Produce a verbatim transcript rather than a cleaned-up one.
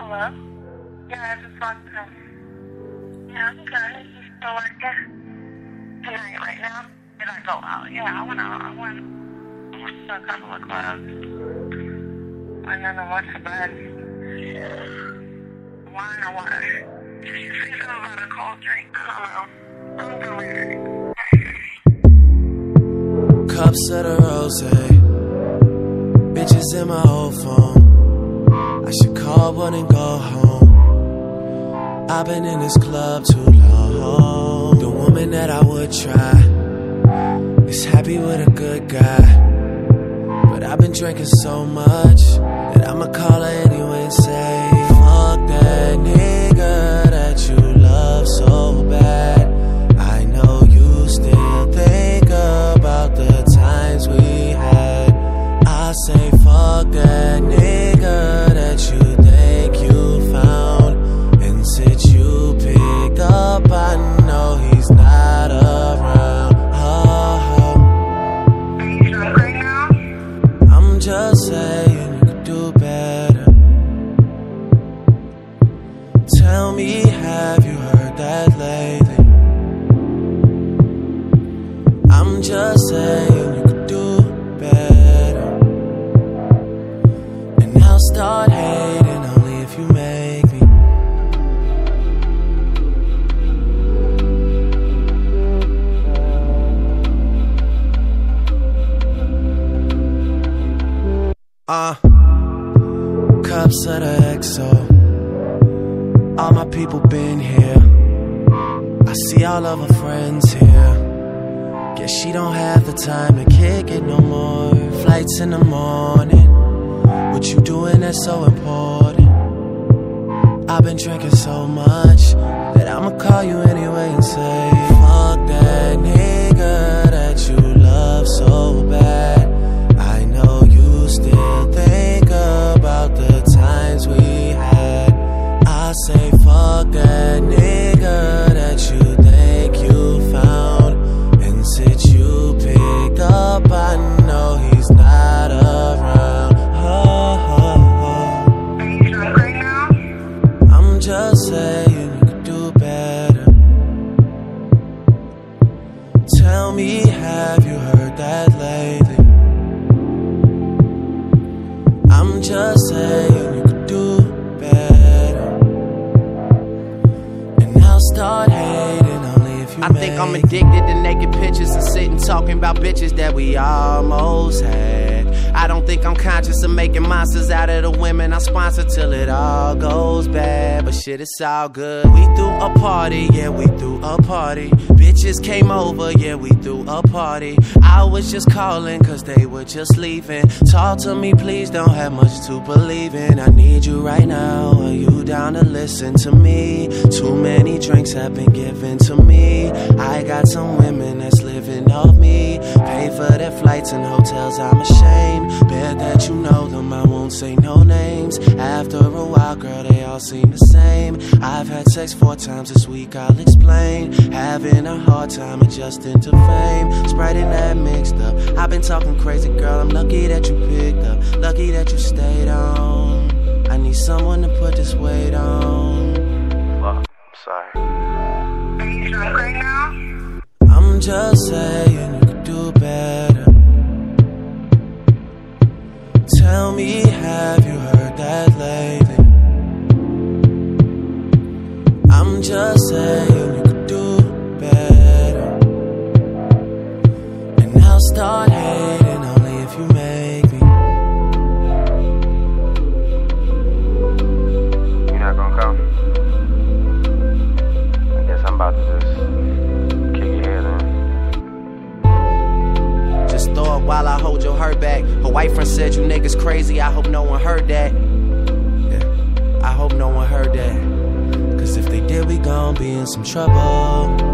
Hello? Yeah, I just walked in. Yeah, I'm good. You still working? Tonight, right now? Did I go out? Yeah, I went out. I went, I went to a couple of clubs. And then I went to bed. Wine or water? Did you say something about a cold drink? I don't know. I'm delirious. Cups of the rosé, bitches in my old phone. I should call one and go home. I've been in this club too long. The woman that I would try is happy with a good guy, but I've been drinking so much that I'ma call her anyway and say, fuck that nigga that you love so bad. I know you still think about the times we had. I say fuck that nigga that you think you found, and since you picked up, I know he's not around. Oh, Are you drunk right now? I'm just saying you could do better. Tell me, have you heard that lately? I'm just saying you could do better, and I'll start hating only if you make me. Uh, cups of the X O. All my people been here. I see all of her friends here. Guess she don't have the time to kick it no more. Flights in the morning. What you doing that's so important? I've been drinking so much that I'ma call you anyway and say, fuck that nigga that you love so bad. I know you still think about the times we had. I say fuck that nigga that you think you found, and since you picked up, I know he's not around. Oh, oh, oh. Are you drunk right now? I'm just saying you could do better. Tell me, have you heard that lately? I'm just saying you could do better, and I'll start hating only if you I think I'm addicted to naked pictures and sitting talking about bitches that we almost had. I don't think I'm conscious of making monsters out of the women I sponsor till it all goes bad. But shit, it's all good. We threw a party, yeah, we threw a party. Bitches came over, yeah, we threw a party. I was just calling cause they were just leaving. Talk to me, please, don't have much to believe in. I need you right now, are you down to listen to me? Too many drinks have been given to me. I got some women that's living off me. Pay for their flights and hotels, I'm ashamed. Bet that you know them, I won't say no names. After a while, girl, they all seem the same. I've had sex four times this week, I'll explain. Having a hard time adjusting to fame. Sprite and that mixed up. I've been talking crazy, girl, I'm lucky that you picked up. Lucky that you stayed on. I need someone to put this weight on. Fuck, I'm sorry. Are you drunk right now? I'm just saying you could do better. Tell me, have you heard that lately? I'm just saying you could do better, and I'll start hating only if you make me. You're not gonna come? I guess I'm about to just kick your head in. Just throw it while I hold your hurt back. Her white friend said you niggas crazy, I hope no one heard that. Yeah, I hope no one heard that. Cause if they did, we gon' be in some trouble.